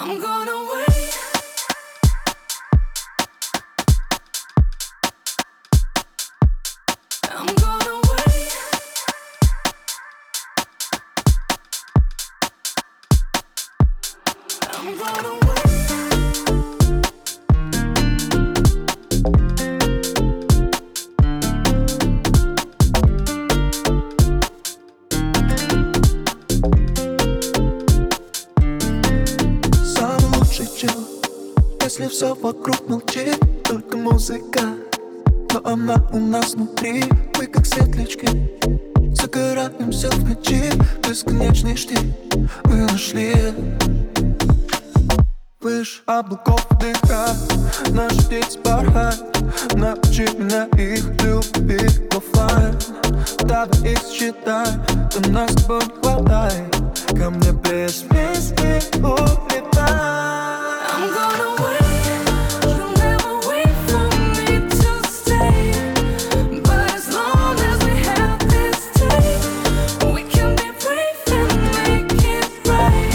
I'm gonna wait. I'm gonna wait. I'm gonna wait. Если все вокруг молчит, только музыка, но она у нас внутри. Мы как светлячки, загораемся в ночи. Бесконечный штиль мы нашли. Выше облаков дыха, наши птицы порхают. Научи меня их любить в оффлайн. Давай их считай, то нас с тобой не хватает. Ко мне без вместе улетай. I'm gonna wait. You'll never wait for me to stay. But as long as we have this taste, we can be brave and make it right.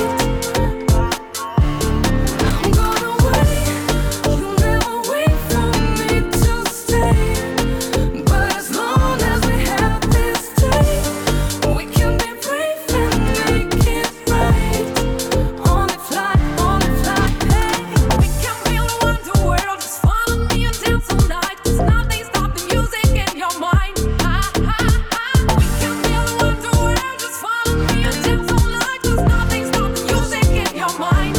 I'm gonna wait. You'll never wait for me to stay. But as long as we have this taste, we can be brave and make it right. On the fly, hey. We can feel the wonder world. Just follow me and dance all night. 'Cause nothing stops the music in your mind. We can feel the wonder world. Just follow me and dance all night. 'Cause nothing stops the music in your mind.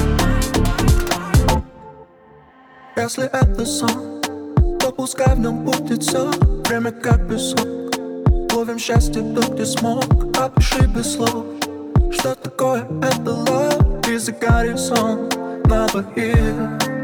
Если это сон, то пускай в нем будет все. Время как песок. Ловим счастье тут, где смог. Опиши без слов, что такое это love. И загорит сон на двоих.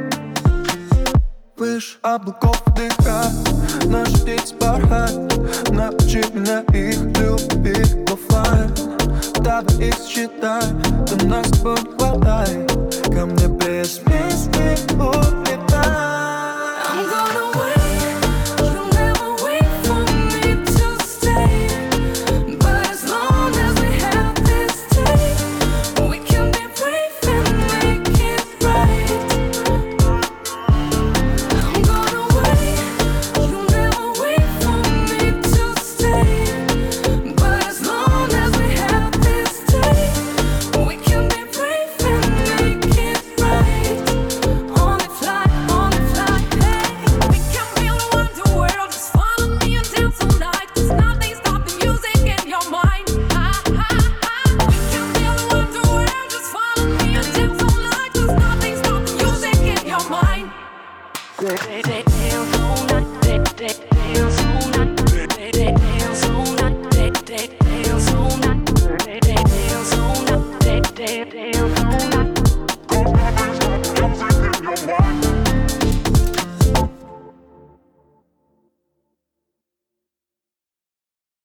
Выше облаков дыха, наши птицы порхают. Научи меня их любить в оффлайн. Давай их считай, то нас с тобой не хватает. Ко мне без вместе улетай. I'm gonna wait. You'll never wait for me to stay. But as long as we have this taste, we can be brave and make it right. I'm gonna wait. You'll never wait for me to stay. But as long as we have this taste, we can be brave and make it right. On the fly, hey. We can feel the wonder world. Just follow me and dance all night. 'Cause nothing stops the music in your mind. We can feel the wonder world. Just follow me and dance all night. 'Cause nothing stops the music in your mind. Dance all night, dance all night, dance all night,